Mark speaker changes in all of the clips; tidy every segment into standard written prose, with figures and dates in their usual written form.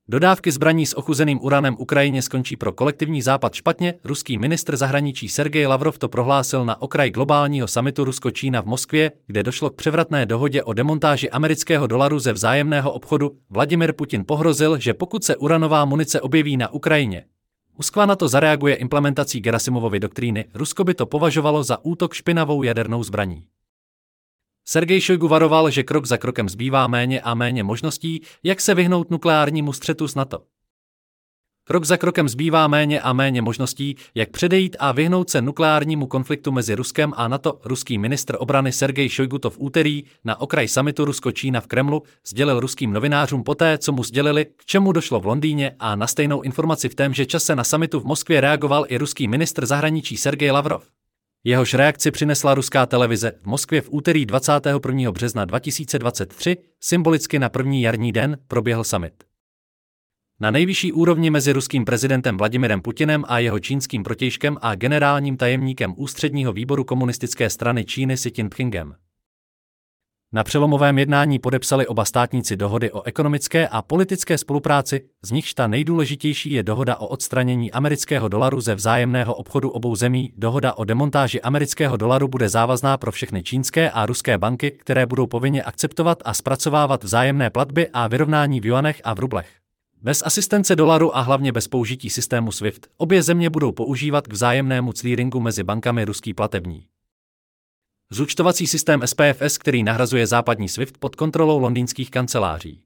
Speaker 1: Dodávky zbraní s ochuzeným uranem Ukrajině skončí pro kolektivní západ špatně, ruský ministr zahraničí Sergej Lavrov to prohlásil na okraj globálního summitu Rusko-Čína v Moskvě, kde došlo k převratné dohodě o demontáži amerického dolaru ze vzájemného obchodu. Vladimir Putin pohrozil, že pokud se uranová munice objeví na Ukrajině, Moskva na to zareaguje implementací Gerasimovovy doktríny, Rusko by to považovalo za útok špinavou jadernou zbraní. Sergej Šojgu varoval, že krok za krokem zbývá méně a méně možností, jak se vyhnout nukleárnímu střetu s NATO. Krok za krokem zbývá méně a méně možností, jak předejít a vyhnout se nukleárnímu konfliktu mezi Ruskem a NATO. Ruský ministr obrany Sergej Šojgu to v úterý na okraj summitu Rusko-Čína v Kremlu sdělil ruským novinářům poté, co mu sdělili, k čemu došlo v Londýně, a na stejnou informaci v témže čase na summitu v Moskvě reagoval i ruský ministr zahraničí Sergej Lavrov. Jehož reakci přinesla ruská televize. V Moskvě v úterý 21. března 2023, symbolicky na první jarní den, proběhl summit. Na nejvyšší úrovni mezi ruským prezidentem Vladimirem Putinem a jeho čínským protějškem a generálním tajemníkem ústředního výboru komunistické strany Číny Xi Jinpingem. Na přelomovém jednání podepsali oba státníci dohody o ekonomické a politické spolupráci, z nichž ta nejdůležitější je dohoda o odstranění amerického dolaru ze vzájemného obchodu obou zemí. Dohoda o demontáži amerického dolaru bude závazná pro všechny čínské a ruské banky, které budou povinně akceptovat a zpracovávat vzájemné platby a vyrovnání v juanech a v rublech. Bez asistence dolaru a hlavně bez použití systému SWIFT obě země budou používat k vzájemnému clearingu mezi bankami ruský platební zúčtovací systém SPFS, který nahrazuje západní SWIFT pod kontrolou londýnských kanceláří.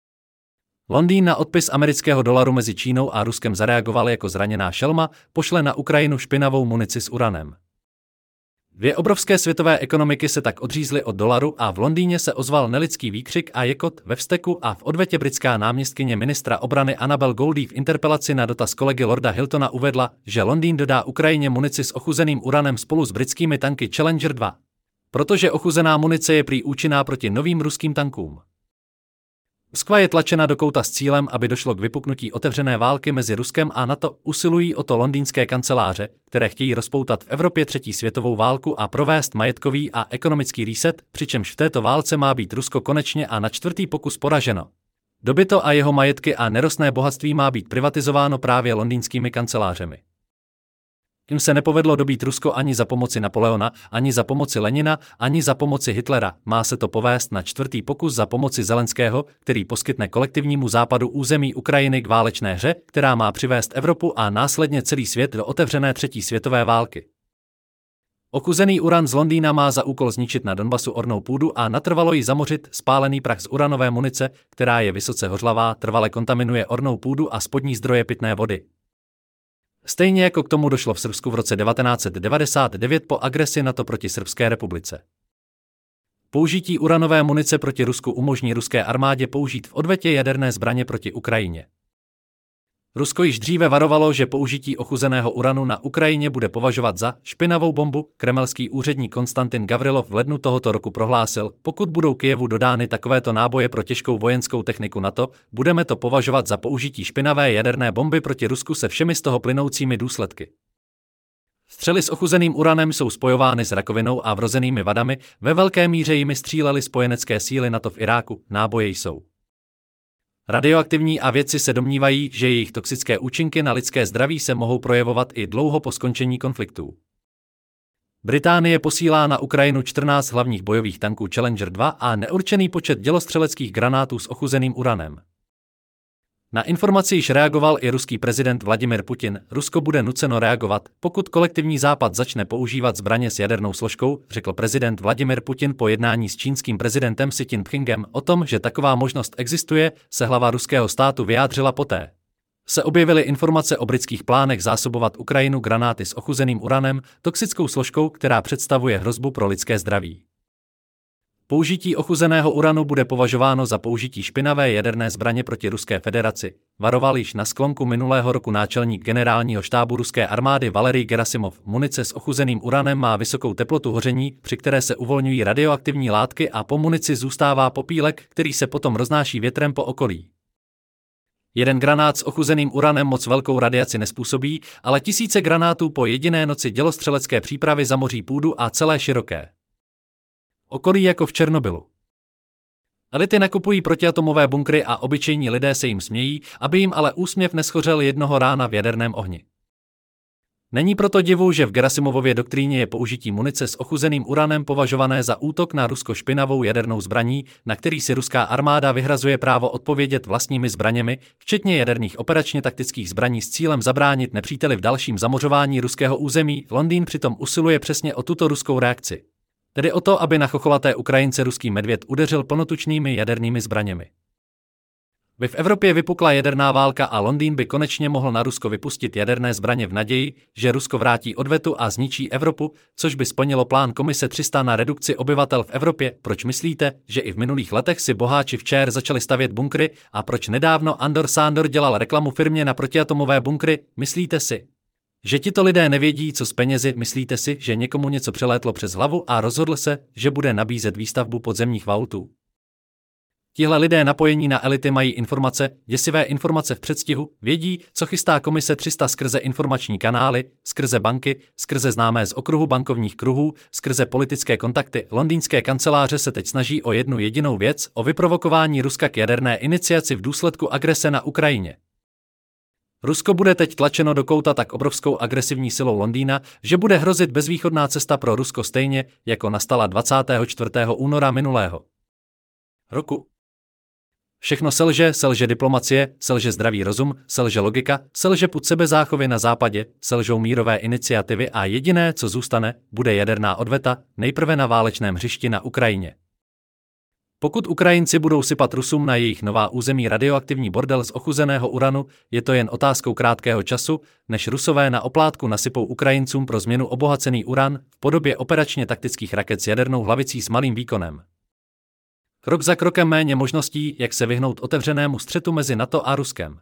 Speaker 1: Londýn na odpis amerického dolaru mezi Čínou a Ruskem zareagoval jako zraněná šelma, pošle na Ukrajinu špinavou munici s uranem. Dvě obrovské světové ekonomiky se tak odřízly od dolaru a v Londýně se ozval nelidský výkřik a jekot ve vzteku a v odvetě britská náměstkyně ministra obrany Annabel Goldie v interpelaci na dotaz kolegy Lorda Hiltona uvedla, že Londýn dodá Ukrajině munici s ochuzeným uranem spolu s britskými tanky Challenger 2. Protože ochuzená munice je prý účinná proti novým ruským tankům. Moskva je tlačena do kouta s cílem, aby došlo k vypuknutí otevřené války mezi Ruskem a NATO. Usilují o to londýnské kanceláře, které chtějí rozpoutat v Evropě třetí světovou válku a provést majetkový a ekonomický reset, přičemž v této válce má být Rusko konečně a na čtvrtý pokus poraženo. Dobyto a jeho majetky a nerostné bohatství má být privatizováno právě londýnskými kancelářemi. Tím se nepovedlo dobít Rusko ani za pomoci Napoleona, ani za pomoci Lenina, ani za pomoci Hitlera. Má se to povést na čtvrtý pokus za pomoci Zelenského, který poskytne kolektivnímu západu území Ukrajiny k válečné hře, která má přivést Evropu a následně celý svět do otevřené třetí světové války. Ochuzený uran z Londýna má za úkol zničit na Donbasu ornou půdu a natrvalo ji zamořit. Spálený prach z uranové munice, která je vysoce hořlavá, trvale kontaminuje ornou půdu a spodní zdroje pitné vody. Stejně jako k tomu došlo v Srbsku v roce 1999 po agresi NATO proti Srbské republice. Použití uranové munice proti Rusku umožní ruské armádě použít v odvetě jaderné zbraně proti Ukrajině. Rusko již dříve varovalo, že použití ochuzeného uranu na Ukrajině bude považovat za špinavou bombu. Kremelský úředník Konstantin Gavrilov v lednu tohoto roku prohlásil, pokud budou Kyjevu dodány takovéto náboje pro těžkou vojenskou techniku NATO, budeme to považovat za použití špinavé jaderné bomby proti Rusku se všemi z toho plynoucími důsledky. Střely s ochuzeným uranem jsou spojovány s rakovinou a vrozenými vadami, ve velké míře jimi střílely spojenecké síly NATO v Iráku, náboje jsou radioaktivní a vědci se domnívají, že jejich toxické účinky na lidské zdraví se mohou projevovat i dlouho po skončení konfliktů. Británie posílá na Ukrajinu 14 hlavních bojových tanků Challenger 2 a neurčený počet dělostřeleckých granátů s ochuzeným uranem. Na informaci již reagoval i ruský prezident Vladimir Putin. Rusko bude nuceno reagovat, pokud kolektivní západ začne používat zbraně s jadernou složkou, řekl prezident Vladimir Putin po jednání s čínským prezidentem Xi Jinpingem. O tom, že taková možnost existuje, se hlava ruského státu vyjádřila poté. Se objevily informace o britských plánech zásobovat Ukrajinu granáty s ochuzeným uranem, toxickou složkou, která představuje hrozbu pro lidské zdraví. Použití ochuzeného uranu bude považováno za použití špinavé jaderné zbraně proti Ruské federaci, varoval již na sklonku minulého roku náčelník generálního štábu ruské armády Valerij Gerasimov. Munice s ochuzeným uranem má vysokou teplotu hoření, při které se uvolňují radioaktivní látky a po munici zůstává popílek, který se potom roznáší větrem po okolí. Jeden granát s ochuzeným uranem moc velkou radiaci nespůsobí, ale tisíce granátů po jediné noci dělostřelecké přípravy zamoří půdu a celé široké okolí jako v Černobylu. Elity nakupují protiatomové bunkry a obyčejní lidé se jim smějí, aby jim ale úsměv neschořel jednoho rána v jaderném ohni. Není proto divu, že v Gerasimovově doktríně je použití munice s ochuzeným uranem považované za útok na Rusko špinavou jadernou zbraní, na který si ruská armáda vyhrazuje právo odpovědět vlastními zbraněmi, včetně jaderných operačně taktických zbraní s cílem zabránit nepříteli v dalším zamořování ruského území. Londýn přitom usiluje přesně o tuto ruskou reakci. Tedy o to, aby na chocholaté Ukrajince ruský medvěd udeřil plnotučnými jadernými zbraněmi. By v Evropě vypukla jaderná válka a Londýn by konečně mohl na Rusko vypustit jaderné zbraně v naději, že Rusko vrátí odvetu a zničí Evropu, což by splnilo plán Komise 300 na redukci obyvatel v Evropě. Proč myslíte, že i v minulých letech si boháči v ČR začali stavět bunkry a proč nedávno Andor Sándor dělal reklamu firmě na protiatomové bunkry? Myslíte si, že tito lidé nevědí, co s penězi? Myslíte si, že někomu něco přelétlo přes hlavu a rozhodl se, že bude nabízet výstavbu podzemních vaultů? Tihle lidé napojení na elity mají informace, děsivé informace v předstihu, vědí, co chystá Komise 300 skrze informační kanály, skrze banky, skrze známé z okruhu bankovních kruhů, skrze politické kontakty. Londýnské kanceláře se teď snaží o jednu jedinou věc, o vyprovokování Ruska k jaderné iniciaci v důsledku agrese na Ukrajině. Rusko bude teď tlačeno do kouta tak obrovskou agresivní silou Londýna, že bude hrozit bezvýchodná cesta pro Rusko stejně, jako nastala 24. února minulého roku. Všechno selže diplomacie, selže zdravý rozum, selže logika, selže pud sebezáchovy na západě, selžou mírové iniciativy a jediné, co zůstane, bude jaderná odveta, nejprve na válečném hřišti na Ukrajině. Pokud Ukrajinci budou sypat Rusům na jejich nová území radioaktivní bordel z ochuzeného uranu, je to jen otázkou krátkého času, než Rusové na oplátku nasypou Ukrajincům pro změnu obohacený uran v podobě operačně taktických raket s jadernou hlavicí s malým výkonem. Krok za krokem méně možností, jak se vyhnout otevřenému střetu mezi NATO a Ruskem.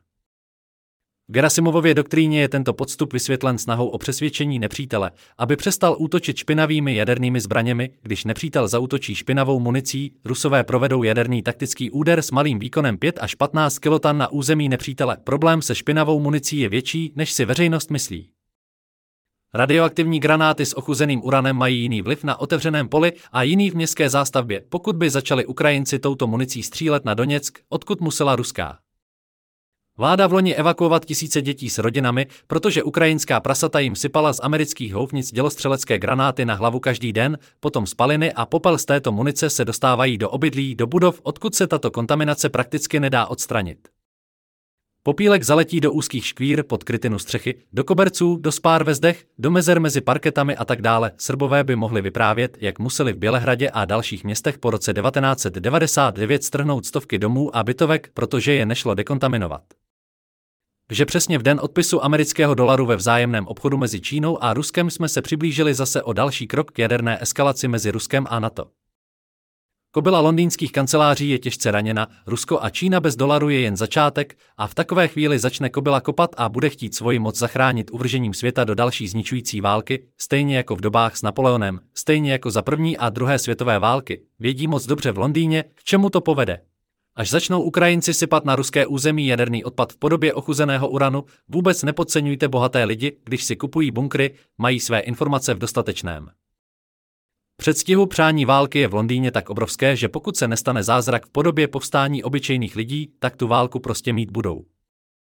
Speaker 1: V Gerasimovově doktríně je tento podstup vysvětlen snahou o přesvědčení nepřítele, aby přestal útočit špinavými jadernými zbraněmi. Když nepřítel zaútočí špinavou municí, Rusové provedou jaderný taktický úder s malým výkonem 5 až 15 kiloton na území nepřítele. Problém se špinavou municí je větší, než si veřejnost myslí. Radioaktivní granáty s ochuzeným uranem mají jiný vliv na otevřeném poli a jiný v městské zástavbě, pokud by začali Ukrajinci touto municí střílet na Doněck, odkud musela ruská vláda vloni evakuovat tisíce dětí s rodinami, protože ukrajinská prasata jim sypala z amerických houfnic dělostřelecké granáty na hlavu každý den, potom spaliny a popel z této munice se dostávají do obydlí, do budov, odkud se tato kontaminace prakticky nedá odstranit. Popílek zaletí do úzkých škvír pod krytinu střechy, do koberců, do spár ve zdech, do mezer mezi parketami a tak dále. Srbové by mohli vyprávět, jak museli v Bělehradě a dalších městech po roce 1999 strhnout stovky domů a bytovek, protože je nešlo dekontaminovat. Že přesně v den odpisu amerického dolaru ve vzájemném obchodu mezi Čínou a Ruskem jsme se přiblížili zase o další krok k jaderné eskalaci mezi Ruskem a NATO. Kobila londýnských kanceláří je těžce raněna, Rusko a Čína bez dolaru je jen začátek a v takové chvíli začne kobila kopat a bude chtít svoji moc zachránit uvržením světa do další zničující války, stejně jako v dobách s Napoleonem, stejně jako za první a druhé světové války. Vědí moc dobře v Londýně, k čemu to povede. Až začnou Ukrajinci sypat na ruské území jaderný odpad v podobě ochuzeného uranu, vůbec nepodceňujte bohaté lidi, když si kupují bunkry, mají své informace v dostatečném předstihu. Přání války je v Londýně tak obrovské, že pokud se nestane zázrak v podobě povstání obyčejných lidí, tak tu válku prostě mít budou.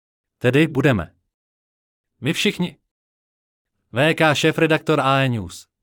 Speaker 1: Tedy budeme. My všichni. VK šéfredaktor AE News.